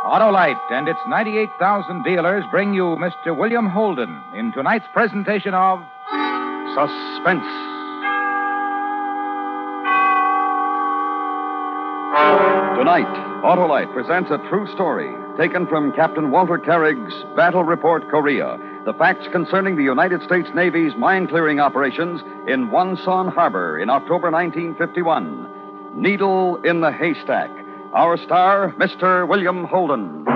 Autolite and its 98,000 dealers bring you Mr. William Holden in tonight's presentation of Suspense. Tonight, Autolite presents a true story taken from Captain Walter Carrick's Battle Report Korea. The facts concerning the United States Navy's mine-clearing operations in Wonsan Harbor in October 1951. Needle in the Haystack. Our star, Mr. William Holden.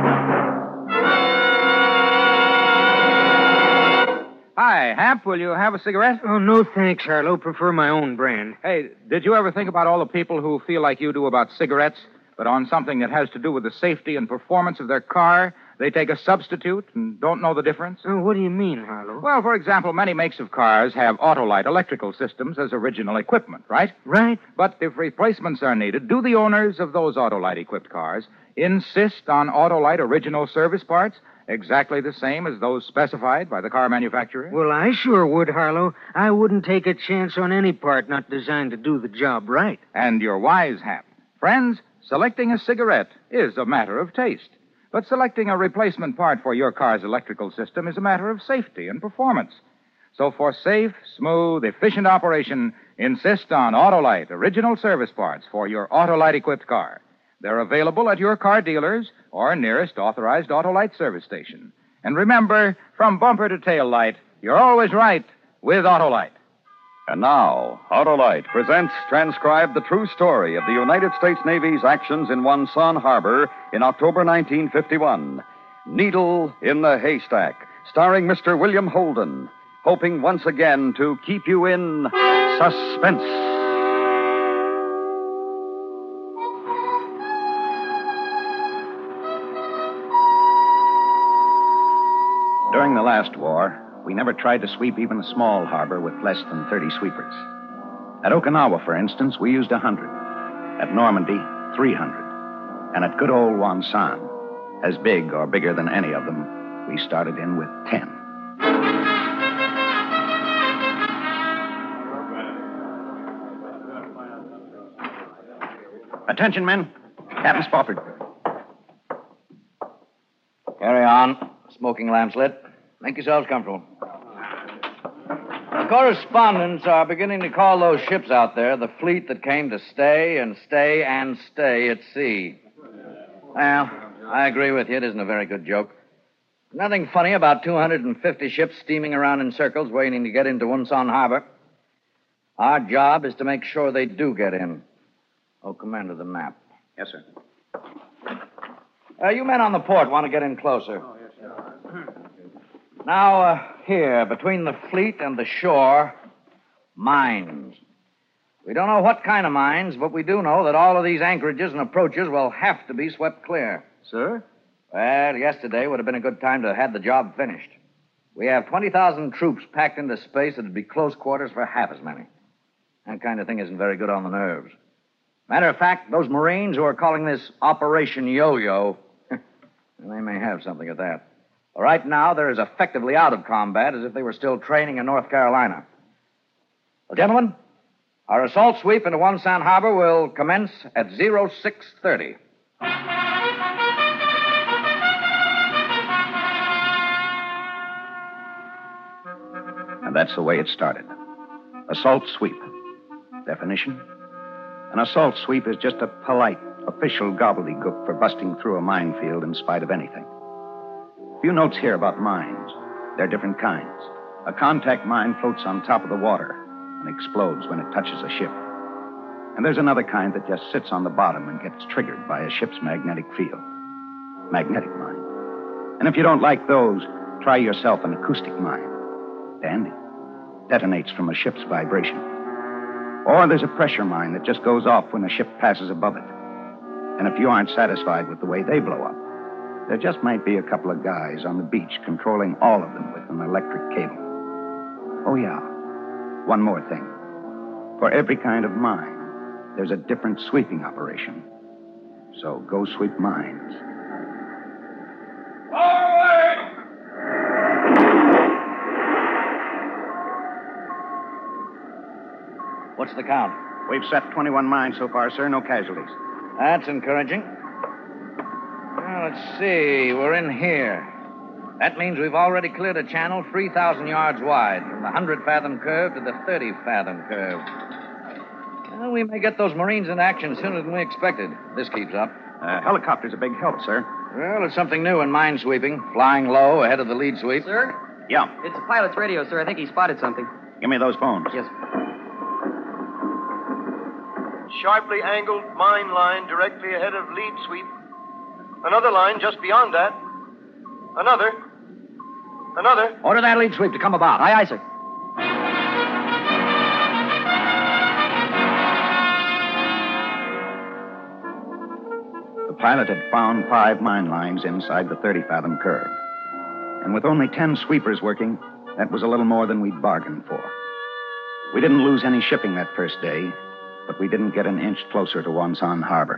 Hi, Hap, will you have a cigarette? Oh, no thanks, Harlow. Prefer my own brand. Hey, did you ever think about all the people who feel like you do about cigarettes, but on something that has to do with the safety and performance of their car, they take a substitute and don't know the difference? Oh, what do you mean, Harlow? Well, for example, many makes of cars have Autolite electrical systems as original equipment, right? Right. But if replacements are needed, do the owners of those Autolite-equipped cars insist on Autolite original service parts exactly the same as those specified by the car manufacturer? Well, I sure would, Harlow. I wouldn't take a chance on any part not designed to do the job right. And you're wise, Hap. Friends, selecting a cigarette is a matter of taste. But selecting a replacement part for your car's electrical system is a matter of safety and performance. So for safe, smooth, efficient operation, insist on Autolite original service parts for your Autolite-equipped car. They're available at your car dealers or nearest authorized Autolite service station. And remember, from bumper to tail light, you're always right with Autolite. And now, Autolite presents transcribed the true story of the United States Navy's actions in Wonsan Harbor in October 1951. Needle in the Haystack, starring Mr. William Holden, hoping once again to keep you in suspense. During the last war, we never tried to sweep even a small harbor with less than 30 sweepers. At Okinawa, for instance, we used 100. At Normandy, 300. And at good old Wonsan, as big or bigger than any of them, we started in with 10. Attention, men. Captain Spofford. Carry on. Smoking lamps lit. Make yourselves comfortable. The correspondents are beginning to call those ships out there the fleet that came to stay and stay and stay at sea. Well, I agree with you. It isn't a very good joke. Nothing funny about 250 ships steaming around in circles waiting to get into Wonsan Harbor. Our job is to make sure they do get in. Oh, Commander, the map. Yes, sir. You men on the port want to get in closer. Now, here, between the fleet and the shore, mines. We don't know what kind of mines, but we do know that all of these anchorages and approaches will have to be swept clear. Sir? Well, yesterday would have been a good time to have had the job finished. We have 20,000 troops packed into space that'd be close quarters for half as many. That kind of thing isn't very good on the nerves. Matter of fact, those Marines who are calling this Operation Yo-Yo, they may have something at that. Right now, they're as effectively out of combat as if they were still training in North Carolina. Well, gentlemen, our assault sweep into Wonsan Harbor will commence at 0630. And that's the way it started. Assault sweep. Definition? An assault sweep is just a polite, official gobbledygook for busting through a minefield in spite of anything. A few notes here about mines. They're different kinds. A contact mine floats on top of the water and explodes when it touches a ship. And there's another kind that just sits on the bottom and gets triggered by a ship's magnetic field. Magnetic mine. And if you don't like those, try yourself an acoustic mine. Dandy. Detonates from a ship's vibration. Or there's a pressure mine that just goes off when a ship passes above it. And if you aren't satisfied with the way they blow up, there just might be a couple of guys on the beach controlling all of them with an electric cable. Oh, yeah. One more thing. For every kind of mine, there's a different sweeping operation. So go sweep mines. Forward! What's the count? We've set 21 mines so far, sir. No casualties. That's encouraging. Well, let's see. We're in here. That means we've already cleared a channel 3,000 yards wide, from the 100-fathom curve to the 30-fathom curve. Well, we may get those Marines in action sooner than we expected. If this keeps up. Helicopter's a big help, sir. Well, it's something new in mine sweeping. Flying low ahead of the lead sweep. Sir? Yeah. It's the pilot's radio, sir. I think he spotted something. Give me those phones. Yes. Sharply angled mine line directly ahead of lead sweep. Another line just beyond that. Another. Order that lead sweep to come about. Aye, aye, sir. The pilot had found 5 mine lines inside the 30-fathom curve. And with only 10 sweepers working, that was a little more than we'd bargained for. We didn't lose any shipping that first day, but we didn't get an inch closer to Wonsan Harbor.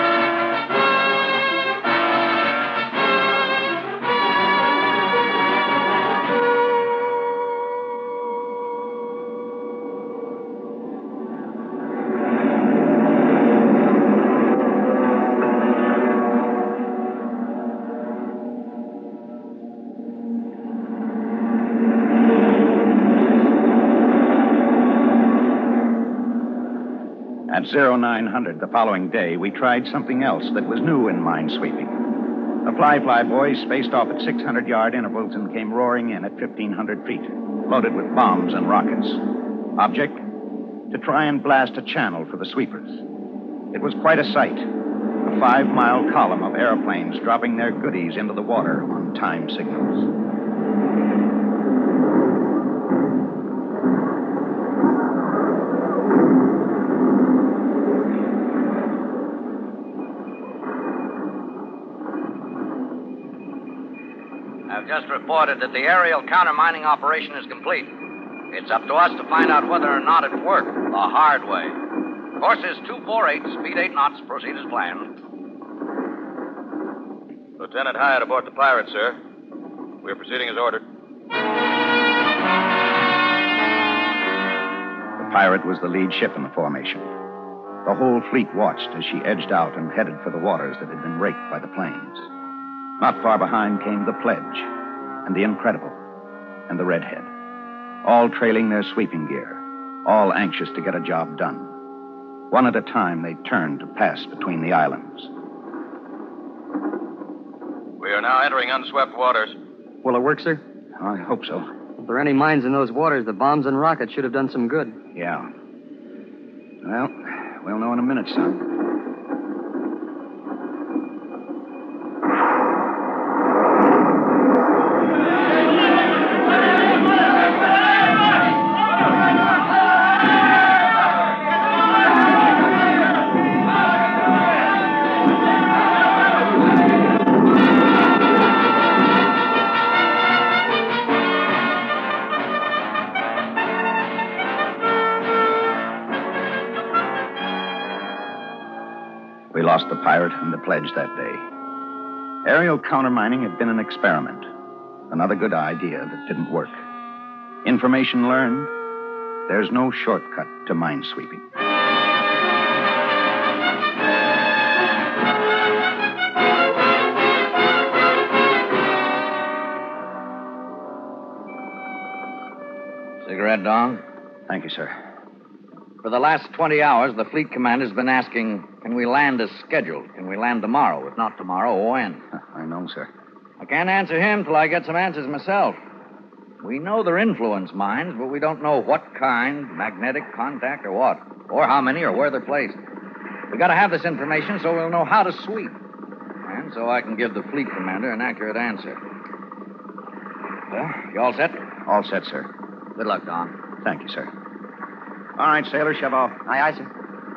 At 0900 the following day, we tried something else that was new in mine sweeping. The fly boys spaced off at 600-yard intervals and came roaring in at 1,500 feet, loaded with bombs and rockets. Object? To try and blast a channel for the sweepers. It was quite a sight. A 5-mile column of airplanes dropping their goodies into the water on time signals. I've just reported that the aerial countermining operation is complete. It's up to us to find out whether or not it worked the hard way. Course is 248, speed 8 knots. Proceed as planned. Lieutenant Hyatt aboard the Pirate, sir. We're proceeding as ordered. The Pirate was the lead ship in the formation. The whole fleet watched as she edged out and headed for the waters that had been raked by the planes. Not far behind came the Pledge, and the Incredible, and the Redhead, all trailing their sweeping gear, all anxious to get a job done. One at a time, they turned to pass between the islands. We are now entering unswept waters. Will it work, sir? I hope so. If there are any mines in those waters, the bombs and rockets should have done some good. Yeah. Well, we'll know in a minute, son. We lost the Pirate and the Pledge that day. Aerial countermining had been an experiment. Another good idea that didn't work. Information learned. There's no shortcut to mine sweeping. Cigarette, Don? Thank you, sir. For the last 20 hours, the fleet commander's been asking, can we land as scheduled? Can we land tomorrow? If not tomorrow, when? I know, sir. I can't answer him till I get some answers myself. We know they're influence mines, but we don't know what kind, magnetic, contact, or what, or how many, or where they're placed. We got to have this information so we'll know how to sweep, and so I can give the fleet commander an accurate answer. Well, you all set? All set, sir. Good luck, Don. Thank you, sir. All right, sailor, shove off. Aye, aye, sir.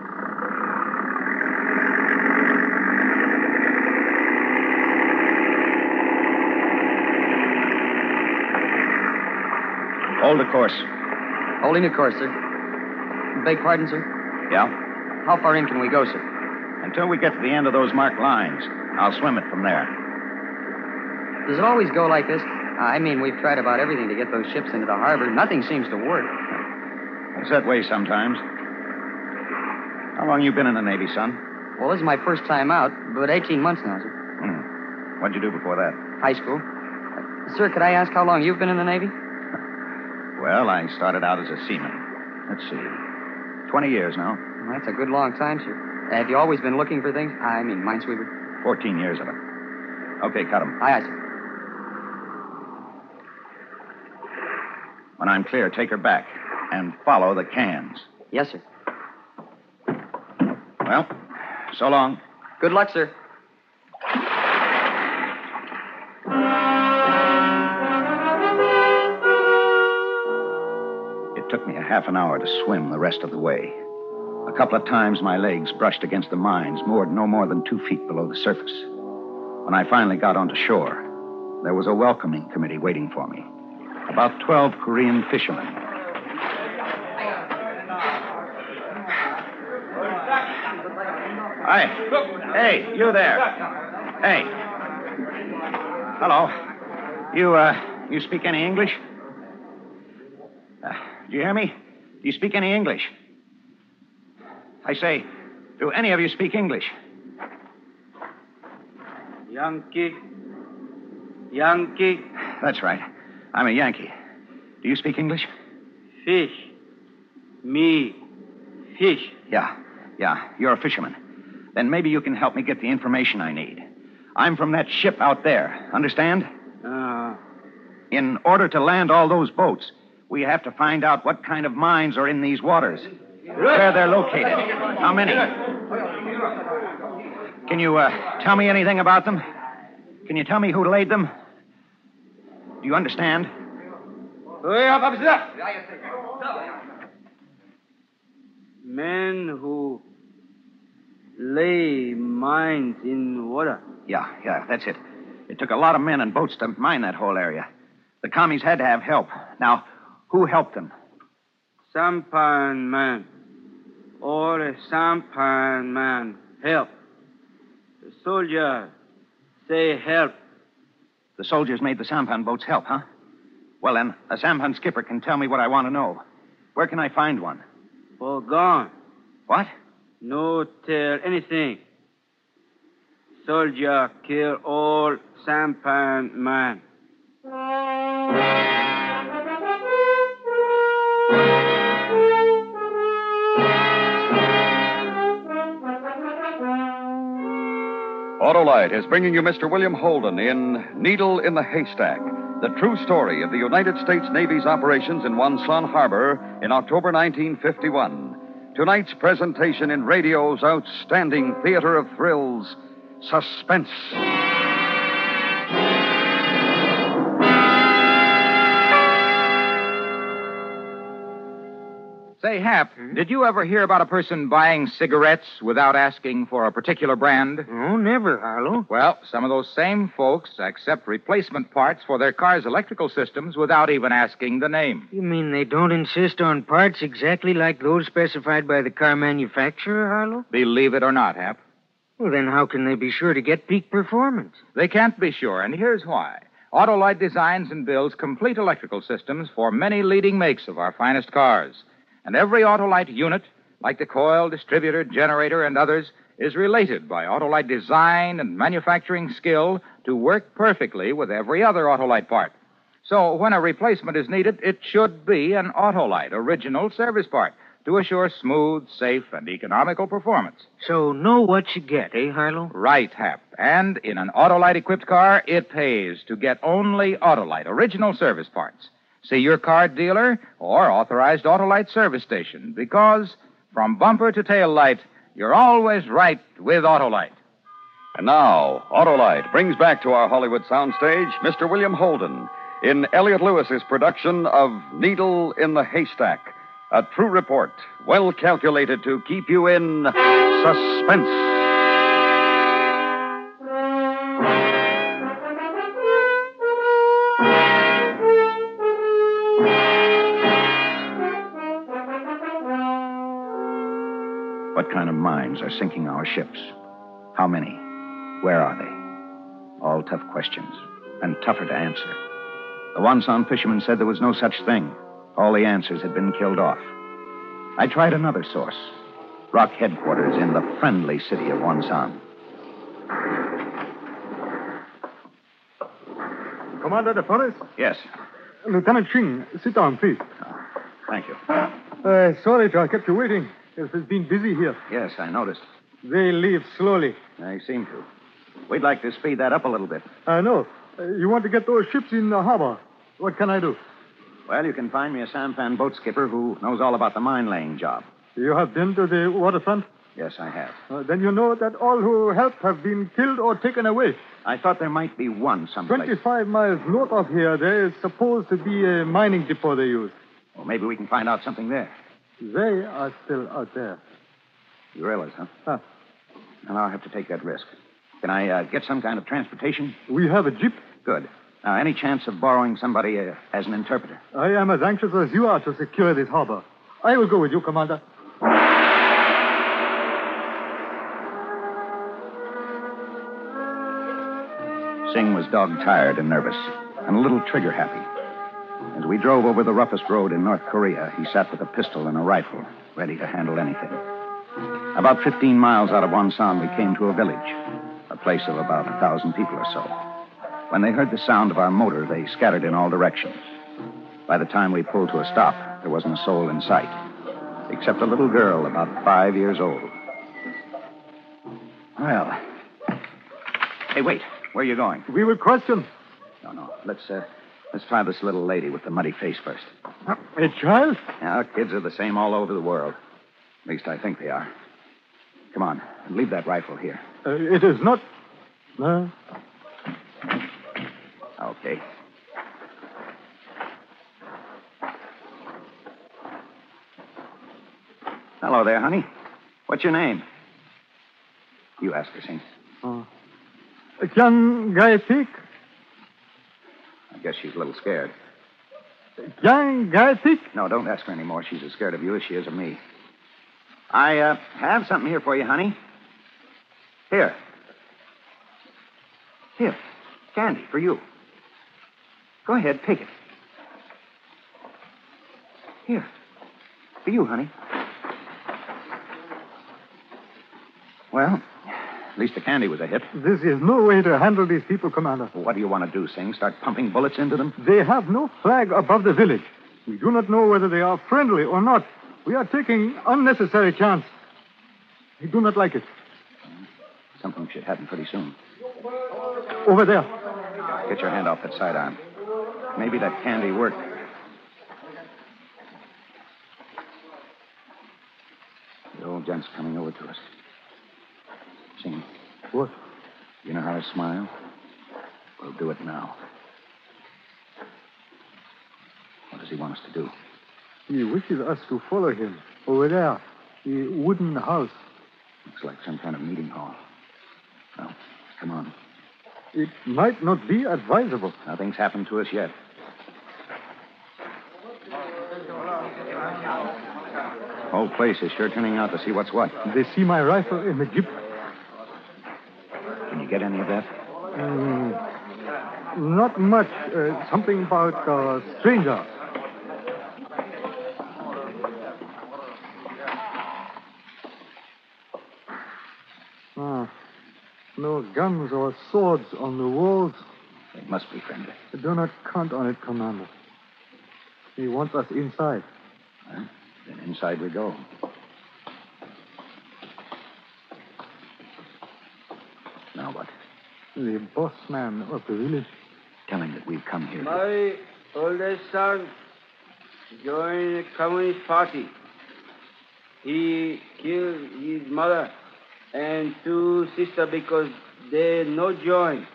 Hold the course. Holding the course, sir. Beg pardon, sir? Yeah? How far in can we go, sir? Until we get to the end of those marked lines. I'll swim it from there. Does it always go like this? I mean, we've tried about everything to get those ships into the harbor. Nothing seems to work. It's that way sometimes. How long you been in the Navy, son? Well, this is my first time out, but 18 months now, sir. What'd you do before that? High school. Sir, could I ask how long you've been in the Navy? Well, I started out as a seaman. Let's see. 20 years now. Well, that's a good long time, sir. Have you always been looking for things? I mean, minesweeper. 14 years of it. Okay, cut 'em. Aye, sir. When I'm clear, take her back and follow the cans. Yes, sir. Well, so long. Good luck, sir. It took me a half an hour to swim the rest of the way. A couple of times my legs brushed against the mines, moored no more than 2 feet below the surface. When I finally got onto shore, there was a welcoming committee waiting for me. About 12 Korean fishermen. Hi. Hey, you there. Hey. Hello. You speak any English? Do you hear me? Do you speak any English? I say, do any of you speak English? Yankee. Yankee. That's right. I'm a Yankee. Do you speak English? Fish. Me. Fish. Yeah. You're a fisherman. Then maybe you can help me get the information I need. I'm from that ship out there. Understand? In order to land all those boats, we have to find out what kind of mines are in these waters, where they're located, how many. Can you tell me anything about them? Can you tell me who laid them? Do you understand? Men who lay mines in water. Yeah, that's it. It took a lot of men and boats to mine that whole area. The commies had to have help. Now, who helped them? Sampan man. Or a sampan man. Help. The soldier say help. The soldiers made the sampan boats help, huh? Well, then, a sampan skipper can tell me what I want to know. Where can I find one? All gone. What? No tell anything. Soldier kill all sampan man. Autolite is bringing you Mr. William Holden in Needle in the Haystack, the true story of the United States Navy's operations in Wonsan Harbor in October 1951. Tonight's presentation in radio's outstanding theater of thrills, Suspense. Say, Hap, did you ever hear about a person buying cigarettes without asking for a particular brand? Oh, never, Harlow. Well, some of those same folks accept replacement parts for their car's electrical systems without even asking the name. You mean they don't insist on parts exactly like those specified by the car manufacturer, Harlow? Believe it or not, Hap. Well, then how can they be sure to get peak performance? They can't be sure, and here's why. Autolite designs and builds complete electrical systems for many leading makes of our finest cars. And every Autolite unit, like the coil, distributor, generator, and others, is related by Autolite design and manufacturing skill to work perfectly with every other Autolite part. So when a replacement is needed, it should be an Autolite original service part to assure smooth, safe, and economical performance. So know what you get, eh, Harlow? Right, Hap. And in an Autolite-equipped car, it pays to get only Autolite original service parts. See your car dealer or authorized Autolite service station, because from bumper to tail light, you're always right with Autolite. And now, Autolite brings back to our Hollywood soundstage Mr. William Holden in Elliot Lewis's production of Needle in the Haystack, a true report, well calculated to keep you in suspense. What kind of mines are sinking our ships? How many? Where are they? All tough questions, and tougher to answer. The Wonsan fishermen said there was no such thing. All the answers had been killed off. I tried another source. Rock headquarters in the friendly city of Wonsan. Commander de Forres? Yes. Lieutenant Ching, sit down, please. Thank you. Sorry I kept you waiting. It has been busy here. Yes, I noticed. They leave slowly. They seem to. We'd like to speed that up a little bit. I know. You want to get those ships in the harbor. What can I do? Well, you can find me a sampan boat skipper who knows all about the mine-laying job. You have been to the waterfront? Yes, I have. Then you know that all who helped have been killed or taken away. I thought there might be one someplace. 25 miles north of here, there is supposed to be a mining depot they use. Well, maybe we can find out something there. They are still out there. Gorillas, huh? Huh. Well, I'll have to take that risk. Can I get some kind of transportation? We have a jeep. Good. Now, any chance of borrowing somebody as an interpreter? I am as anxious as you are to secure this harbor. I will go with you, Commander. Singh was dog-tired and nervous, and a little trigger-happy. As we drove over the roughest road in North Korea, he sat with a pistol and a rifle, ready to handle anything. About 15 miles out of Wonsan, we came to a village, a place of about 1,000 people or so. When they heard the sound of our motor, they scattered in all directions. By the time we pulled to a stop, there wasn't a soul in sight, except a little girl about 5 years old. Well, hey, wait. Where are you going? We will question. No. Let's try this little lady with the muddy face first. A child? Yeah, kids are the same all over the world. At least I think they are. Come on, leave that rifle here. It is not... Okay. Hello there, honey. What's your name? You ask her, Singh. Kyan Gaitik? I guess she's a little scared. Kyan Gaitik? No, don't ask her anymore. She's as scared of you as she is of me. I have something here for you, honey. Here. Candy, for you. Go ahead, take it. Here. For you, honey. Well, at least the candy was a hit. This is no way to handle these people, Commander. Well, what do you want to do, Singh? Start pumping bullets into them? They have no flag above the village. We do not know whether they are friendly or not. We are taking unnecessary chance. We do not like it. Something should happen pretty soon. Over there. Get your hand off that sidearm. Maybe that candy worked. The old gent's coming over to us. Sing. What? You know how to smile? We'll do it now. What does he want us to do? He wishes us to follow him. Over there. The wooden house. Looks like some kind of meeting hall. Well, come on. It might not be advisable. Nothing's happened to us yet. Whole place is sure turning out to see what's what. They see my rifle in the jeep. Can you get any of that? Not much. Something about a stranger. No guns or swords on the walls. They must be friendly. Do not count on it, Commander. He wants us inside. Well, then inside we go. Now what? The boss man of the village. Tell him that we've come here. My oldest son joined the Communist Party. He killed his mother and 2 sisters because they no join.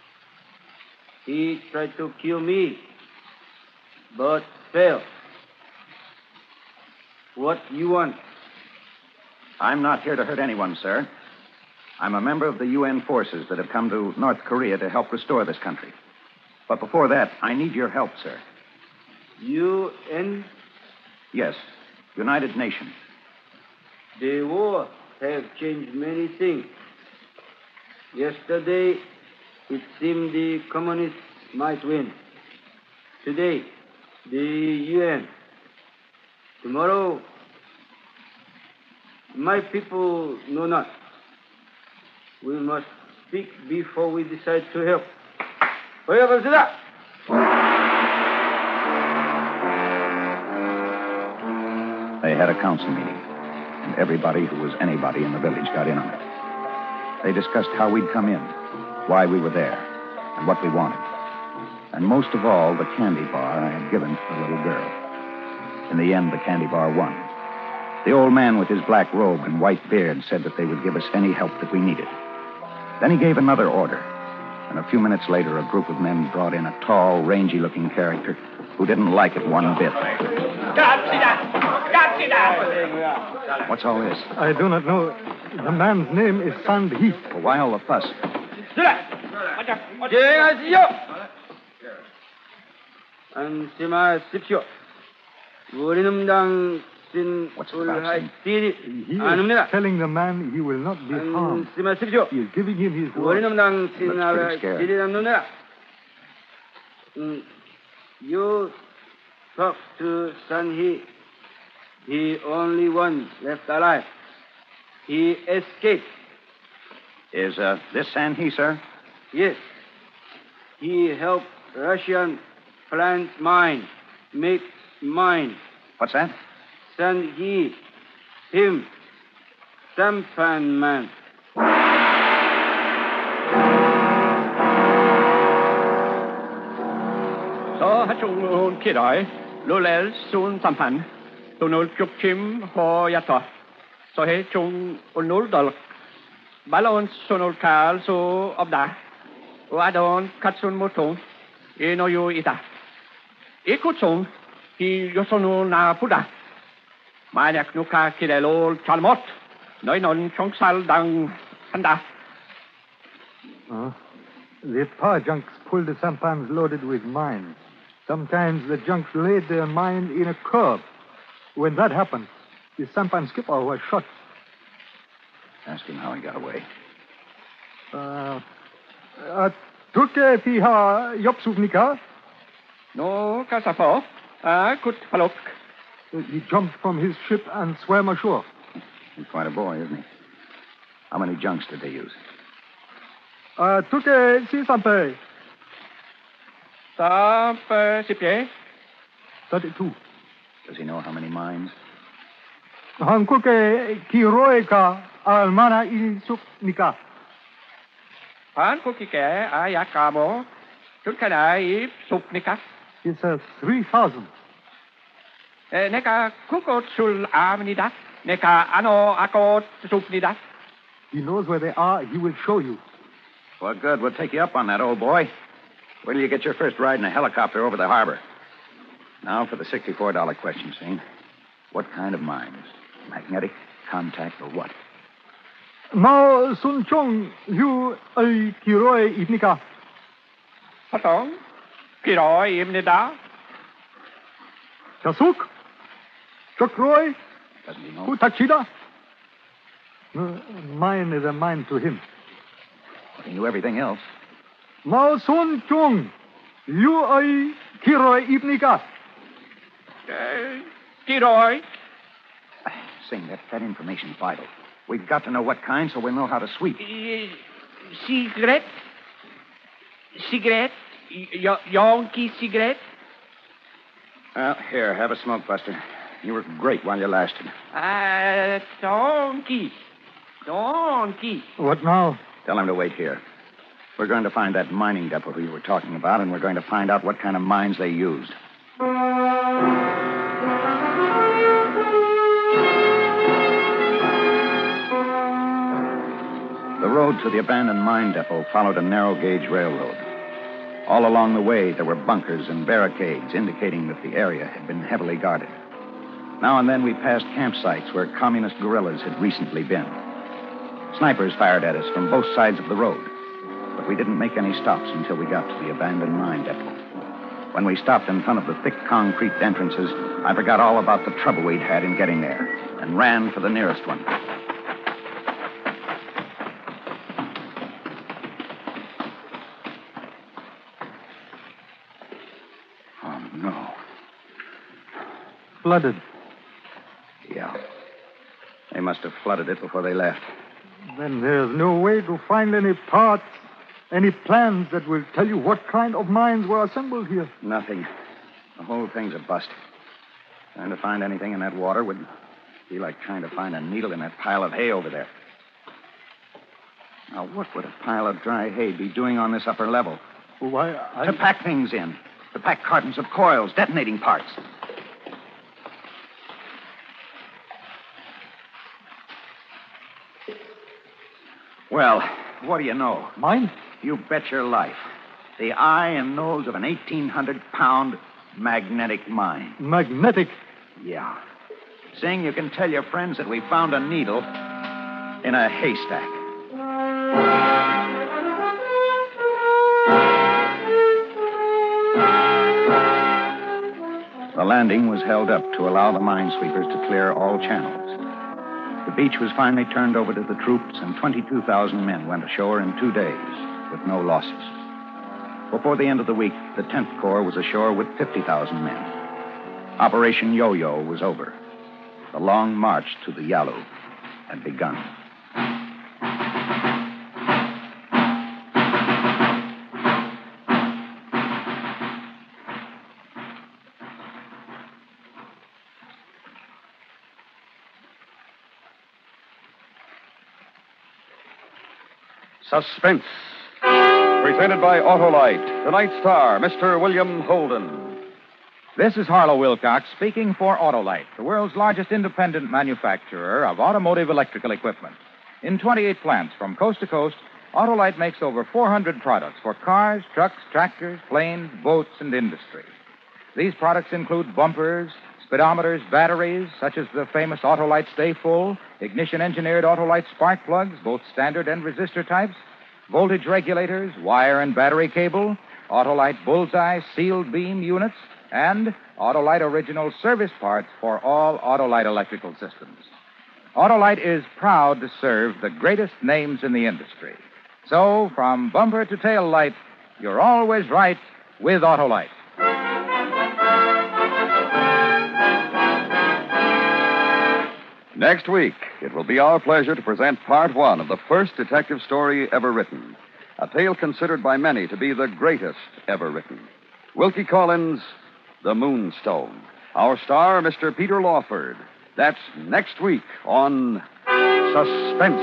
He tried to kill me, but failed. What you want? I'm not here to hurt anyone, sir. I'm a member of the UN forces that have come to North Korea to help restore this country. But before that, I need your help, sir. UN? Yes, United Nations. The war have changed many things. Yesterday, it seemed the communists might win. Today, the UN. Tomorrow, my people know not. We must speak before we decide to help. had a council meeting, and everybody who was anybody in the village got in on it. They discussed how we'd come in, why we were there, and what we wanted. And most of all, the candy bar I had given to the little girl. In the end, the candy bar won. The old man with his black robe and white beard said that they would give us any help that we needed. Then he gave another order, and a few minutes later, a group of men brought in a tall, rangy-looking character who didn't like it one bit. What's all this? I do not know. The man's name is Sandhi. Well, why all the fuss? He is telling the man he will not be harmed. He is giving him his word. That's pretty scary. You talk to Sanhi. He only one left alive. He escaped. Is this Sandhi, sir? Yes. He helped Russian plant mine, make mine. What's that? Sanhi, him, sampan man. Så har chung kidai, lulel sun sampan, tunul chukchim ho yata. So he chung unul dal. Balon sunul kal so obda. Wadon katsun mutong, ino yu ita. Ikutsung, ki yosonu na puda. Maniak nuka kidelo chalmot, noinon chongsal dang handa. The power junks pull the sampans loaded with mines. Sometimes the junks laid their mine in a curve. When that happened, the sampan skipper was shot. Ask him how he got away. Tuke piha yopsuvnika. No kasafo, kut falok. He jumped from his ship and swam ashore. He's quite a boy, isn't he? How many junks did they use? Tuke si sampe. Sampe sipye. 32. Does he know how many mines? Hankuke kiroeka almana isuknika. Pan kukike ayakamo, tukanai supnika. He says 3,000. Neka kukot sul amnida, neka ano akot supnida. He knows where they are. He will show you. Well, good. We'll take you up on that, old boy. Wait till you get your first ride in a helicopter over the harbor. Now for the $64 question, Shane. What kind of mines? Magnetic, contact, or what? Mao Sun Chung, you ay kiroi ibnika. Patong, kiroi imnida. Chasuk? Chokroi? Doesn't he know? Utachida? Mine is a mine to him. Well, he knew everything else. Mao Sun Chung, you ay kiroi ibnika. Kiroi. Sing, that information's vital. We've got to know what kind so we'll know how to sweep. Cigarette? Cigarette? Yonky cigarette? Well, here, have a smoke, Buster. You were great while you lasted. Donkey. Donkey. What now? Tell him to wait here. We're going to find that mining depot you were talking about, and we're going to find out what kind of mines they used. The road to the abandoned mine depot followed a narrow-gauge railroad. All along the way, there were bunkers and barricades indicating that the area had been heavily guarded. Now and then, we passed campsites where communist guerrillas had recently been. Snipers fired at us from both sides of the road, but we didn't make any stops until we got to the abandoned mine depot. When we stopped in front of the thick concrete entrances, I forgot all about the trouble we'd had in getting there and ran for the nearest one. Oh, no. Flooded. Yeah. They must have flooded it before they left. Then there's no way to find any parts, any plans that will tell you what kind of mines were assembled here. Nothing. The whole thing's a bust. Trying to find anything in that water would Feel like trying to find a needle in that pile of hay over there. Now, what would a pile of dry hay be doing on this upper level? Why, To pack things in. To pack cartons of coils, detonating parts. Well, what do you know? Mine? You bet your life. The eye and nose of an 1,800-pound magnetic mine. Magnetic? Yeah. Saying you can tell your friends that we found a needle in a haystack. The landing was held up to allow the minesweepers to clear all channels. The beach was finally turned over to the troops, and 22,000 men went ashore in 2 days with no losses. Before the end of the week, the 10th Corps was ashore with 50,000 men. Operation Yo-Yo was over. The long march to the Yalu had begun. Suspense. Presented by Autolite. Tonight's star, Mr. William Holden. This is Harlow Wilcox speaking for Autolite, the world's largest independent manufacturer of automotive electrical equipment. In 28 plants from coast to coast, Autolite makes over 400 products for cars, trucks, tractors, planes, boats, and industry. These products include bumpers, speedometers, batteries, such as the famous Autolite Stay Full, ignition-engineered Autolite spark plugs, both standard and resistor types, voltage regulators, wire and battery cable, Autolite Bullseye sealed beam units, and Autolite original service parts for all Autolite electrical systems. Autolite is proud to serve the greatest names in the industry. So, from bumper to tail light, you're always right with Autolite. Next week, it will be our pleasure to present part one of the first detective story ever written. A tale considered by many to be the greatest ever written. Wilkie Collins' The Moonstone. Our star, Mr. Peter Lawford. That's next week on Suspense.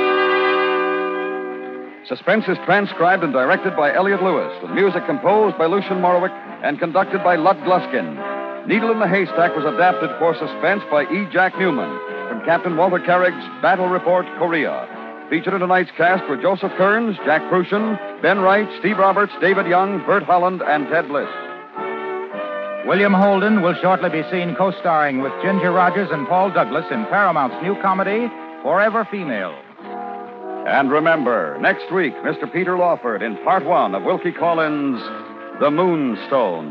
Suspense is transcribed and directed by Elliot Lewis, with music composed by Lucian Morowick and conducted by Lud Gluskin. Needle in the Haystack was adapted for Suspense by E. Jack Newman from Captain Walter Carrick's Battle Report, Korea. Featured in tonight's cast were Joseph Kearns, Jack Prussian, Ben Wright, Steve Roberts, David Young, Bert Holland, and Ted Bliss. William Holden will shortly be seen co-starring with Ginger Rogers and Paul Douglas in Paramount's new comedy, Forever Female. And remember, next week, Mr. Peter Lawford in part one of Wilkie Collins' The Moonstone.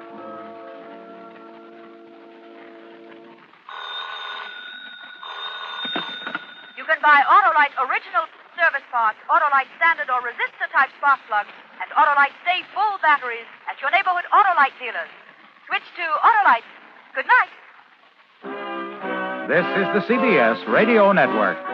You can buy Autolite original service parts, Autolite standard or resistor type spark plugs, and Autolite Stay Full batteries at your neighborhood Autolite dealers. Switch to Autolite. Good night. This is the CBS Radio Network.